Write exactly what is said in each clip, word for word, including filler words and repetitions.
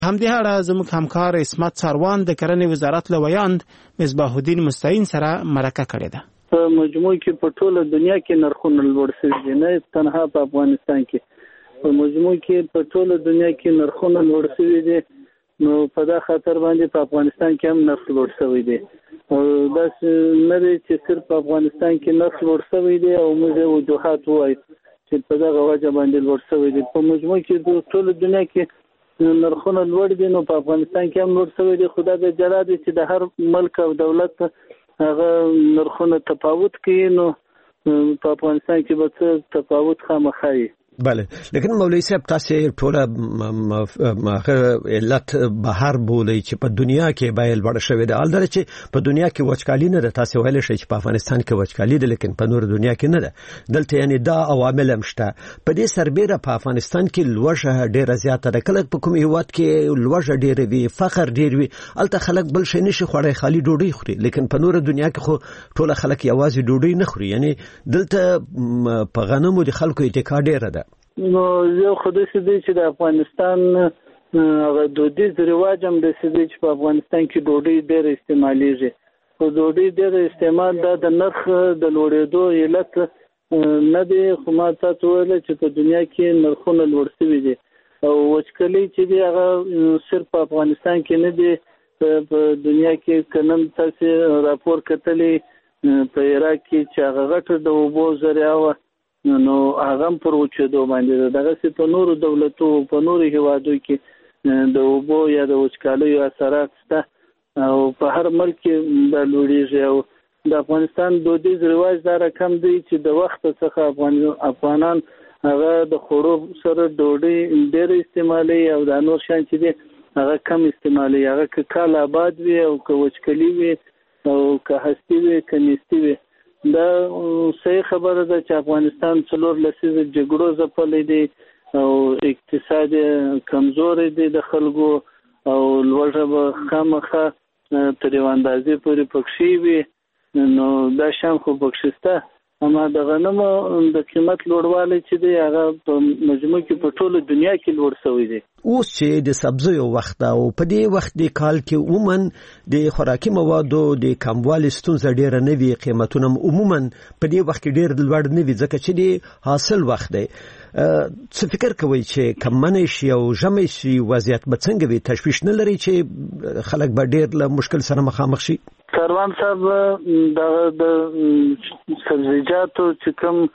همدې اړه زموږ همکار اسمت سروان د کرنې وزارت له ویاند مصباح الدین مستعین سره مرکه کړې ده. په مجموع کې په ټوله دنیا کې نرخونه لوړ شوي دي، نه تنها په افغانستان کې، په مجموع کې په ټوله دنیا کې نرخونه لوړ شوي دي. نو په دا خاطر باندې په افغانستان کې هم نرخ لوړ شوی دی. او دا نه دی چې صرف په افغانستان کې نرخ لوړ شوی دی او موږ وجوهات وایو چې په دغه وجه باندې لوړ شوی دی. په مجموع کې د ټوله دنیا کې نرخونه لوړ دي، نو په افغانستان کې هم لوړ شوی دی. خو دا د جلا دی چې د هر ملک او دولت هغه نرخونه تفاوت کوي، نو په افغانستان کې به څه تفاوت خامخا وي. بله، لیکن مولوی صاحب تاسو ټوله علت بهر بولی چې په دنیا کې به لوړ شوی دی. البته چې په دنیا کې وچکالي نه ده، تاسو ویل شئ چې په افغانستان کې وچکالي ده، لیکن په نور دنیا کې نه ده. دلته یعنی دا عوامل هم شته. په دې سربېره په افغانستان کې لوږه ډیره زیاته ده. کله په کوم هیواد کې لوږه ډیره وي، فقر ډیر وي، البته خلک بل شي نشي خوړی، خالي ډوډۍ خوري. لیکن په نور دنیا کې خو ټول خلک یوازې ډوډۍ نه خوري. یعنی دلته په غنمو د خلکو اتکا ډیره ده. نو یو خدای سي چې د افغانستان هغه دودیز رواج هم د سي چې په افغانستان کې ډوډۍ ډېر استعمالېږي. خو ډوډۍ ډېر استعمال دا د نرخ د لوړېدو علت نه دی. خو ما تاسو ویل چې په دنیا کې نرخونه لوړ شوي دي او وچکالي چې دی هغه صرف په افغانستان کې نه دی، په دنیا کې کنن تاسو راپور کتلې په عراق کې چې هغه غټه د اوبو ذریعه وه، نو هغه هم پر وچېدو باندې ده. دغسې په نورو دولتو په نورو هیوادو کې د اوبو یا د وچکالیو اثرات شته او په هر ملک کې دا لوړېږي. او د افغانستان دودیز رواج دا رقم دی چې د وخت څخه افغان افغانان هغه د خوړو سره ډوډۍ ډېر استعمالوي او دا نور شیان چې دي هغه کم استعمالوي. هغه که کال آباد وي او که وچکالي وي او که هستي وي که نیستي وي. دا صحیح خبره ده چې افغانستان څلور لسیزه جګړو ځپلی دی او اقتصاد کمزوری دی د خلکو او لوږه به خامخا تر یوه اندازې پورې پکښې وي. نو دا شیان خو پکښې شته، اما د غنمو د قیمت لوړوالی چې دی هغه په مجموع کې په ټوله دنیا کې لوړ شوی دی. اوس چې د سبزیو وخت او په دې وخت د کال کې عموما د خوراکي موادو د کموالي ستونزه ډیره نه وي، قیمتونه عموما په دې وخت کې ډیر لوړ نه وي ځکه چې د حاصل وخت دی. څه فکر کوئ چې کمنی شي او ژمی شي وضعیت به څنګه وي؟ تشویش نه لري چې خلک به ډیر له مشکل سره مخامخ شي؟ سروان صاحب د سبزیجاتو چې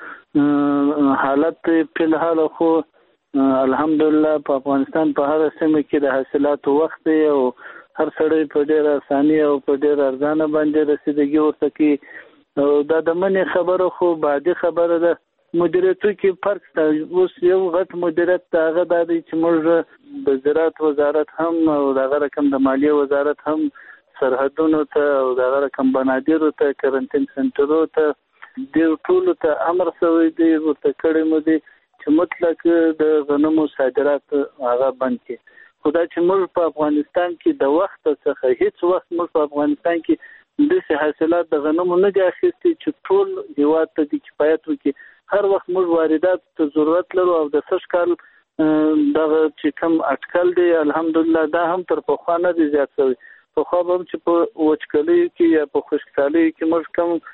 کوم حالت په الحال خو الحمدلله په افغانستان په هر سیمه کې د حاصلاتو وخت دی او هر سړی په ډېر اساني او په ډېر ارزانه باندې رسیدګي ورته کوي. او دا د منې خبره خو بعدي خبره ده. مدیریتو کې فرق شته. اوس یو غټ مدیریت هغه دا دی چې موږ د زراعت وزارت هم او دغه رقم د مالیې وزارت هم سرحدونو ته او دغه رقم بنادیرو ته کرنټین سنټرو ته د ټولو ته امر شوی دی، ورته کړی مو دی چې مطلق د غنمو صادرات هغه بند کړي. خو دا چې موږ په افغانستان کې د وخت څخه هیڅ وخت موږ په افغانستان کې داسې حاصلات د غنمو نه دي اخیستي چې ټول هېواد ته د کفایت وکړي. هر وخت موږ واردات ته ضرورت لرو او د سږ کال دغه چې کوم اټکل دی الحمدلله دا هم تر پخوا نه دی زیات شوی. پخوا به هم چې په وچکالیو کې یا په خشکسالیو کې موږ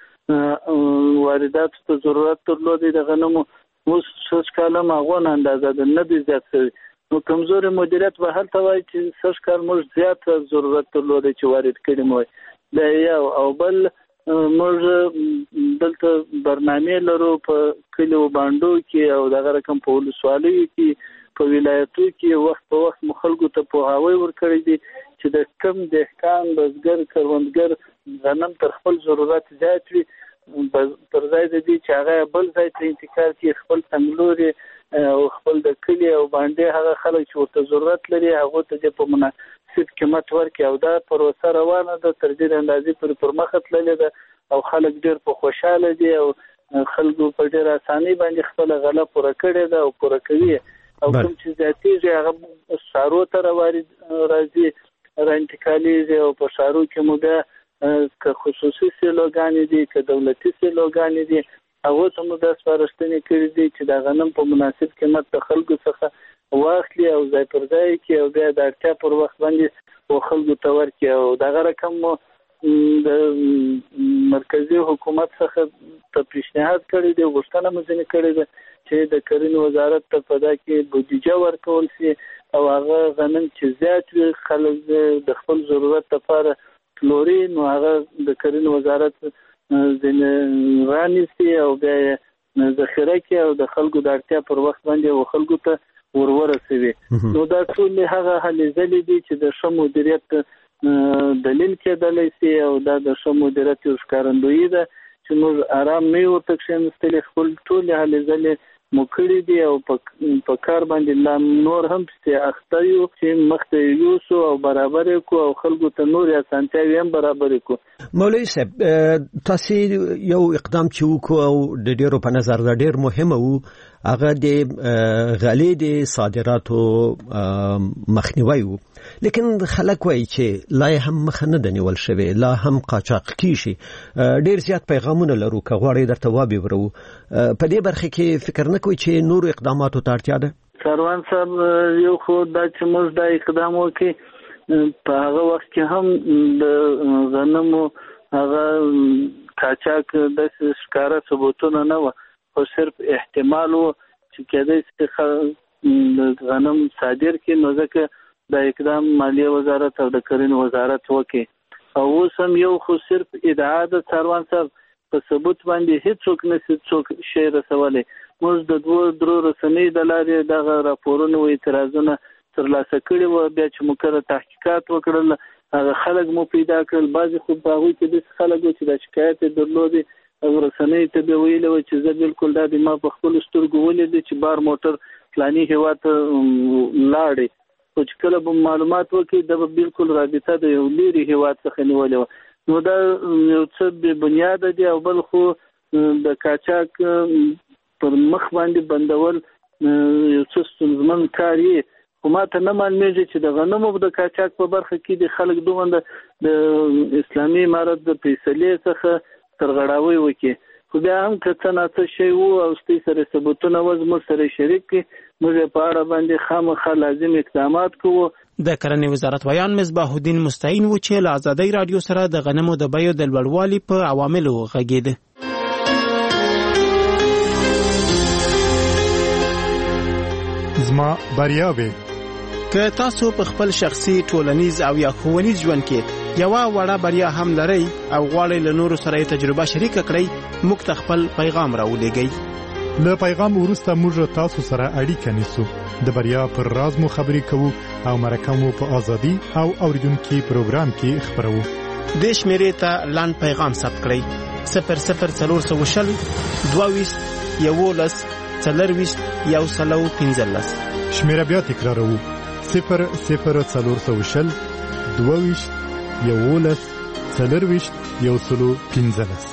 کوم واردات ته ضرورت درلودی د غنمو، اوس سږ کال هم هغه اندازه ده نه دی زیات شوی. نو کمزوري مدیریت به هلته وایي چې سږ کال موږ زیات ضرورت درلودی چې وارد کړي مو دا یو. او بل موږ دلته برنامې لرو په کلیو بانډو کې او دغه رقم په ولسوالیو کې په ولایتو کې وخت په وخت مو خلکو ته پوهاوی ورکړی دی چې د کم دهقان بزګر کروندګر غنم تر خپل ضرورت زیات وي پر ځای د دې چې هغه بل ځای ته انتقال کړي، خپل څنګلوري او خپل د کلي او باندې هغه خلک چې ورته ضرورت لري هغه ته په مناسب قیمت ورکړي. او دا پروسه روانه ده، تر دې اندازې پورې پر مخ تللې ده او خلک ډېر په خوشاله دي او خلکو په ډېر اسانۍ باندې خپل غله پوره کړې ده او پوره کوي. او کوم چې زیاتېږي هغه ښارو ته راځي را انتقالېږي او په ښارو کې مو بیا که خصوصي سیلوګانې دي که دولتي سیلوګانې دي هغو ته مو دا سپارښتنې کړي دي چې د غنم په مناسب قیمت د خلکو څخه واخلي او ځای پر ځای کې او بیا د اړتیا پر وخت باندې او خلکو ته ورکړي. او دغه رقم د مرکزی حکومت څخه ته پیشنهاد کړی دی، غوښتنه مو ځینې کړې ده چې د کرنې وزارت ته په دا کې بودیجه ورکول شي او هغه غنم چې زیات وي خلک د خپل ضرورت لپاره پلوري، نو هغه د کرنې وزارت ځینې رانیسي او بیا یې ذخیره کړي او د خلکو د اړتیا پر وخت باندې او خلکو ته ورورسوي. نو دا ټول هغه هلې ځلې دي چې د ښه مدیریت دلیل کېدلی شي او دا د ښه مدیریت یو ښکارندویي ده چې موږ آرام نه یو ورته کښېنستلي، خپل ټولې هلې ځلې مو کړي دي او په کار باندې لا نور هم پسې اخته یو چې مخته یې یوسو او برابر یې کړو او خلکو ته نورې اسانتیاوې هم برابر یې کړو. مولوي صاحب، تاسو یو اقدام چې وکړو او د ډېرو په نظر دا ډېر مهمه و، هغه د غلې د صادراتو مخنیوی و، لیکن خلک وایي چې لا هم مخه نه ده نیول شوې، لا هم قاچاق کیږي. ډېر زیات پیغامونه لرو که غواړئ درته وابېورو. په دې برخه کې فکر نه کوئ چې نورو اقداماتو ته اړتیا ده؟ سروان صاحب، یو خو دا چې موږ دا اقدام وکړي په هغه وخت کې هم د غنمو هغه قاچاق داسې ښکاره ثبوتونه نه وه، خو صرف احتمال و چې کېدای شي غنم صادر کړي، نو ځکه دا اقدام مالیه وزارت او د کرنې وزارت وکړي. او اوس هم یو خو صرف ادعا ده سروان صاحب، په ثبوت باندې هیڅوک نشي څوک شی رسولی. موږ د دوه درو رسنۍ د لارې دغه راپورونه او اعتراضونه ترلاسه کړي وو، بیا چې موږ کله تحقیقات وکړل هغه خلک مو پیدا کړل. بعضې خو په هغوی کې داسې خلک وو چې دا شکایت یې درلودې او رسنۍ ته به ویلې وه چې زه بالکل دا د ما په خپلو سترګو ولیدې چې بار موټر فلاني هېواد ته لاړې، خو چې کله به معلومات وکړي دا به بالکل رابطه د یو لرې هېواد څخه نیولې وه. نو دا یو څه بې بنیاده دي. او بل خو د قاچاق پر مخ باندې بندول یو څه ستونزمن کار یې، خو ما ته نه معلومېږي چې د غنمو د قاچاق په برخه کې د خلک دومره د اسلامي امارت د فیصلې څخه ترغړاوی وکړي. خو بیا هم که څه ناڅه شی وو او ستاسو سره ثبوتونه و زموږ سره شریک کړي، موږ په اړه باندې خامخا لازم اقدامات کوو. د کرنې وزارت ویان مصباح الدین مستعین و چې له آزادۍ رادیو سره د غنمو د بیو د لوړوالي په عواملو غږېده. زما بریاوې که تاسو په خپل شخصي، ټولنیز او یا ښوونیز ژوند کې یوه وړه بریا هم لرئ او غواړئ له نورو سره یې تجربه شریکه کړئ، موږ ته خپل پیغام راولېږئ. له پیغام وروسته موږ تاسو سره اړیکه نیسو، د بریا پر راز مو خبرې کوو او مرکه مو په ازادي او اوریدونکي پروګرام کې خبرو. د شمیرې ته لاند پیغام ثبت کړئ: صفر صفر څلور سوه شل دوه ویشت یولس څلرویشت یو سلو پنځلس. شمیره بیا تکراروو: صفر صفر څلور سوه شل دوه ویشت یولس څلرویشت یو سلو پنځلس.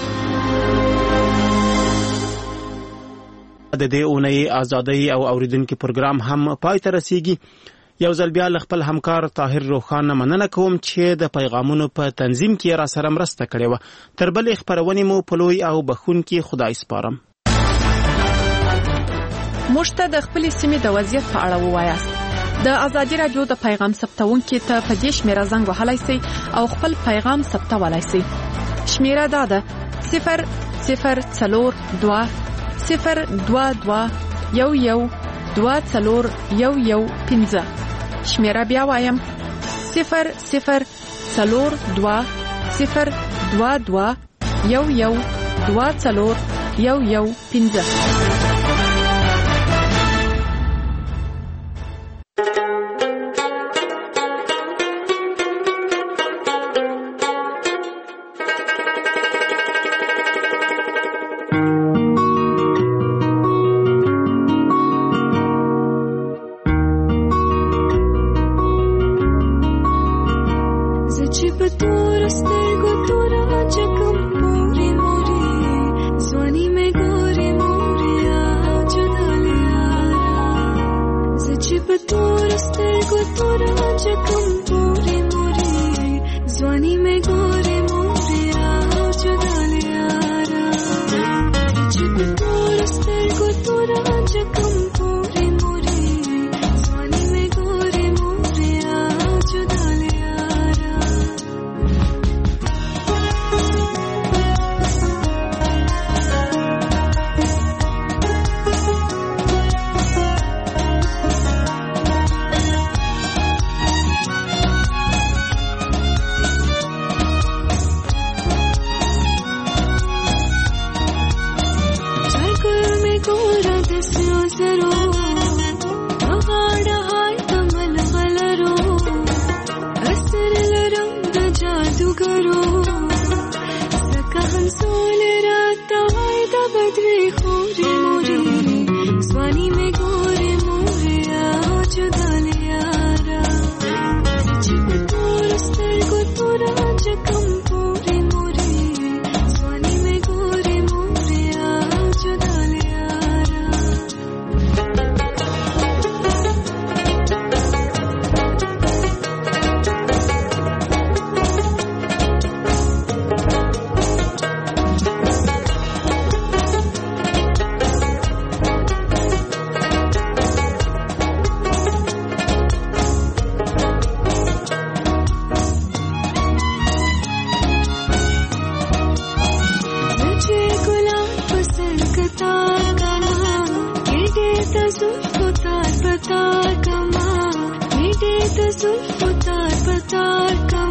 د دې اونۍ آزادۍ او اوریدونکو پروګرام هم پای ته رسیږي. یو ځل بیا له خپل همکار طاهر روخان مننه کوم چې د پیغامونو په تنظیم کې را سره مرسته کړې وه. تر بلې خپرونې مو په لوی او بخښونکي خدای سپارم. موږ ته د خپلې سیمې د وضعیت په اړه ووایاست. د ازادي رادیو د پیغام ثبتونکي ته په دې شمیره زنګ وهلی سئ او خپل پیغام ثبتولی سئ. شمیره دا ده: صفر صفر څلور دوه صفر دوه دوه یو یو دوه څلور یو یو پنځه. شمیره بیا وایم: صفر صفر څلور دوه صفر دوه دوه یو یو دوه څلور یو یو پنځه. کې د زلفو تار په تار کا